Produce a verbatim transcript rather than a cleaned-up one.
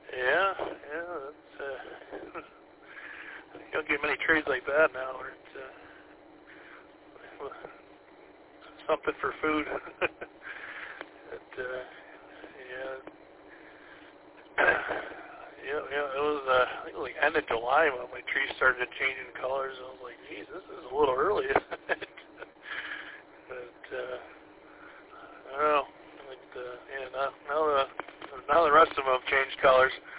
Yeah, yeah, that's, uh, you don't get many trees like that now where it's, uh, something for food. But, uh, yeah, yeah, yeah, it was, uh, I think it was like end of July when my trees started changing colors. I was like, geez, this is a little early, isn't it? But, uh, I don't know. Like, uh, yeah, now, now, the, now the rest of them have changed colors.